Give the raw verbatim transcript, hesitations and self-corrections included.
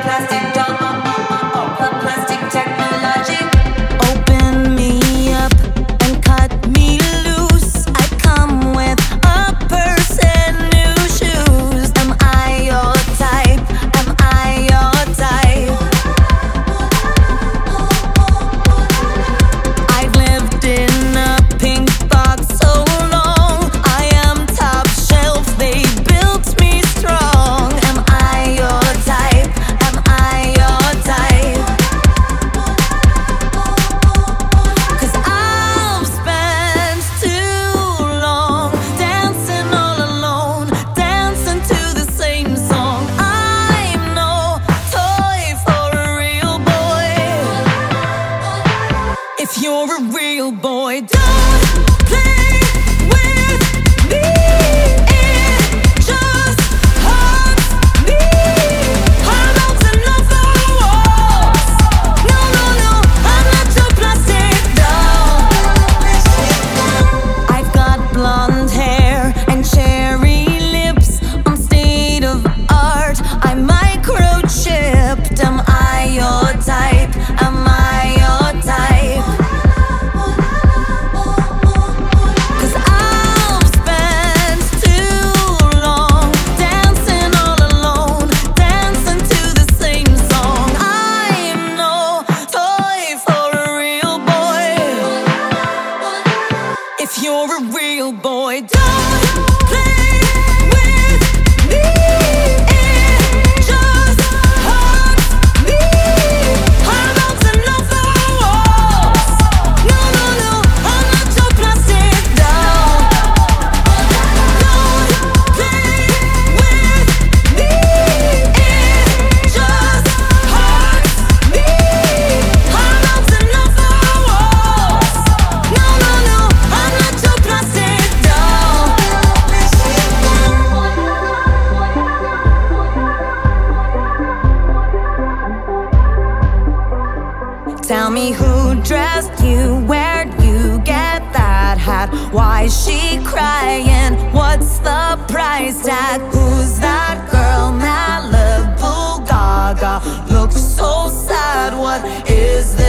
plastic doll, the plastic technology. Open me up and cut me loose. I come with a purse and new shoes. Am I your type? Am I your type? I've lived in a pink box so long. I am top shelf, they built me strong. Am I your type? Am I your type? 'Cause I've spent too long dancing all alone, dancing to the same song. I'm no toy for a real boy. If you're a real boy, don't play with me. It just hurts me. I'm bouncing off the walls. No, no, no, I'm not your plastic doll. I've got blonde hair and cherry lips. I'm state of art, I'm microchipped. Am I your type? Am I your type? 'Cause I've spent too long dancing all alone, dancing to the same song. I'm no toy for a real boy. If you're a real boy, don't play with me. It just hurts me. I'm bouncing off the walls. No, no, no, I'm not your plastic doll. Don't play with me. It just hurts me. I'm bouncing off the walls. No, no, no, I'm not your plastic doll. Tell me who dressed you, where'd you get that hat? Why is she crying? What's the price tag? Who's that girl? Malibu Gaga looks so sad. What is